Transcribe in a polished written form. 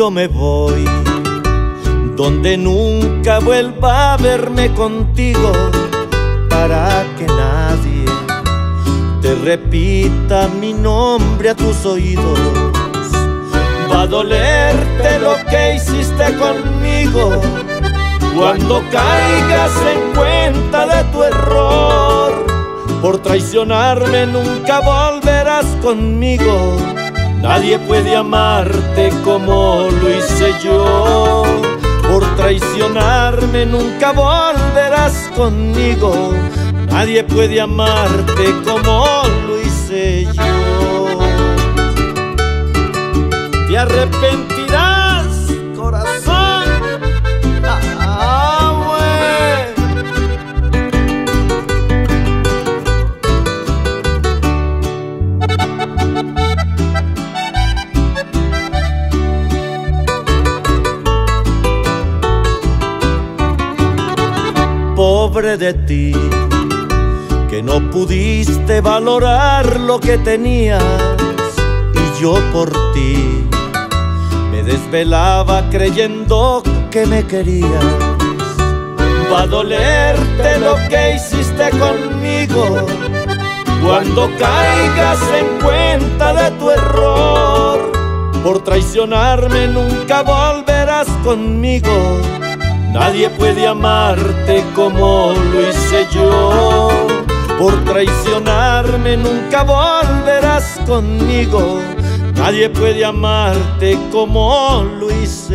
yo me voy, donde nunca vuelva a verme contigo, para que nadie te repita mi nombre a tus oídos. Va a dolerte lo que hiciste conmigo, cuando caigas en cuenta de tu error. Por traicionarme nunca volverás conmigo, nadie puede amarte como lo hice yo. Por traicionarme nunca volverás conmigo, nadie puede amarte como lo hice yo. Te arrepentirás, corazón. Pobre de ti, que no pudiste valorar lo que tenías, y yo por ti me desvelaba creyendo que me querías. Va a dolerte lo que hiciste conmigo, cuando caigas en cuenta de tu error. Por traicionarme nunca volverás conmigo, nadie puede amarte como lo hice yo. Por traicionarme nunca volverás conmigo, nadie puede amarte como lo hice